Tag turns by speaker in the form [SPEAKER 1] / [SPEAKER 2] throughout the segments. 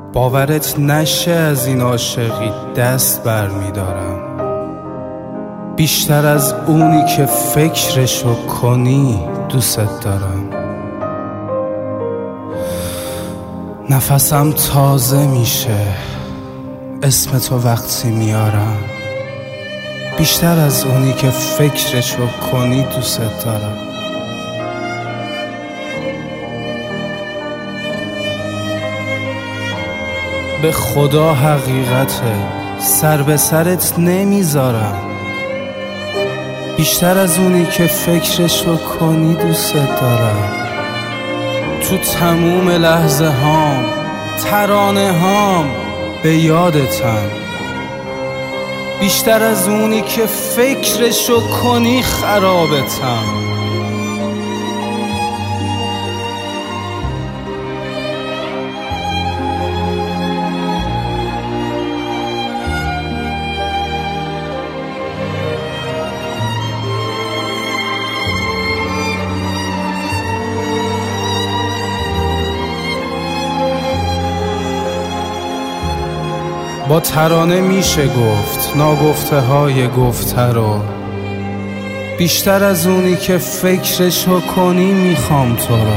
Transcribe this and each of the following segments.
[SPEAKER 1] باورت نشه از این عاشقی دست بر می‌دارم، بیشتر از اونی که فکرشو کنی دوست دارم. نفسم تازه میشه اسم تو وقتی میارم، بیشتر از اونی که فکرشو کنی دوست دارم. به خدا حقیقته سر به سرت نمیذارم، بیشتر از اونی که فکرشو کنی دوست دارم. تو تموم لحظه هام ترانه هام به یادتم، بیشتر از اونی که فکرشو کنی خرابتم. با ترانه میشه گفت ناگفته های گفته رو، بیشتر از اونی که فکرشو کنی میخوام تو رو.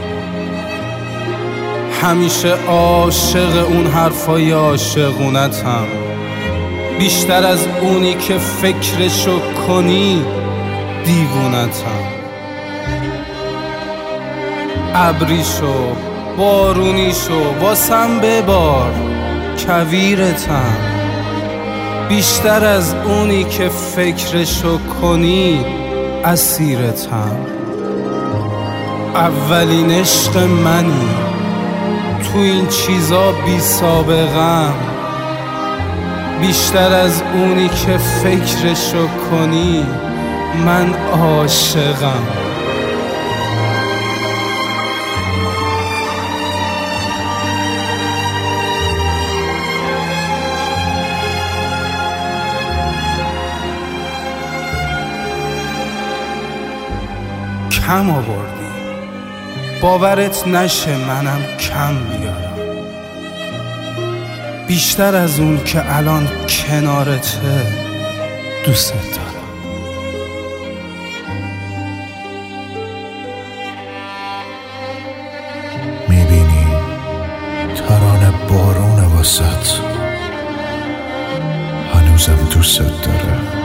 [SPEAKER 1] همیشه عاشق اون حرفای عاشقونتم، بیشتر از اونی که فکرشو کنی دیوونتم. ابریشو بارونیشو واسم ببار کویرتم، بیشتر از اونی که فکرشو کنی اسیرتم. اولین عشق منی تو این چیزا بی سابقم، بیشتر از اونی که فکرشو کنی من عاشقم. کم آوردی باورت نشه منم کم بیارم، بیشتر از اون که الان کنارته دوست دارم.
[SPEAKER 2] میبینی ترانه بارون واسط هنوزم دوست داره.